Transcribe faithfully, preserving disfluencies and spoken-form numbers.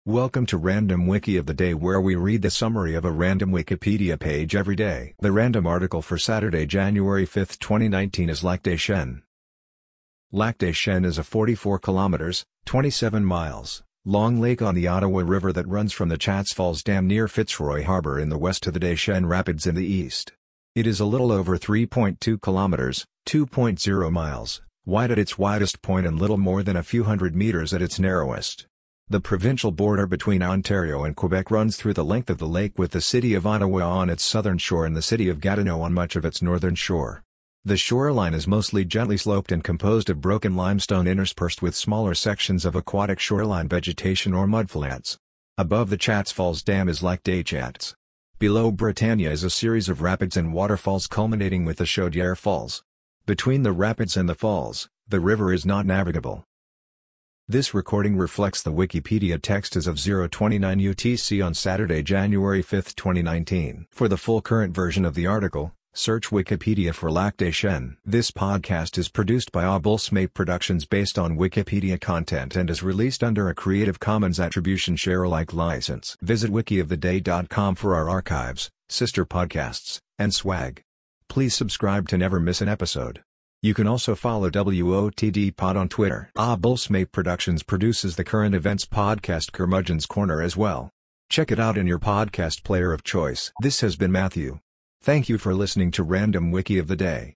Welcome to Random Wiki of the Day, where we read the summary of a random Wikipedia page every day. The random article for Saturday, January fifth, twenty nineteen is Lac des Chênes. Lac des Chênes is a forty-four kilometers, twenty-seven miles, long lake on the Ottawa River that runs from the Chats Falls Dam near Fitzroy Harbor in the west to the Des Chênes Rapids in the east. It is a little over three point two kilometers, two point zero miles, wide at its widest point and little more than a few hundred meters at its narrowest. The provincial border between Ontario and Quebec runs through the length of the lake, with the city of Ottawa on its southern shore and the city of Gatineau on much of its northern shore. The shoreline is mostly gently sloped and composed of broken limestone interspersed with smaller sections of aquatic shoreline vegetation or mudflats. Above the Chats Falls Dam is Lac des Chats. Below Britannia is a series of rapids and waterfalls culminating with the Chaudière Falls. Between the rapids and the falls, the river is not navigable. This recording reflects the Wikipedia text as of zero twenty-nine U T C on Saturday, January fifth, twenty nineteen. For the full current version of the article, search Wikipedia for Lac des Chênes. This podcast is produced by Abulsmate Productions based on Wikipedia content and is released under a Creative Commons Attribution Share Alike license. Visit wiki of the day dot com for our archives, sister podcasts, and swag. Please subscribe to never miss an episode. You can also follow W O T D Pod on Twitter. Abulsmate Productions produces the current events podcast Curmudgeon's Corner as well. Check it out in your podcast player of choice. This has been Matthew. Thank you for listening to Random Wiki of the Day.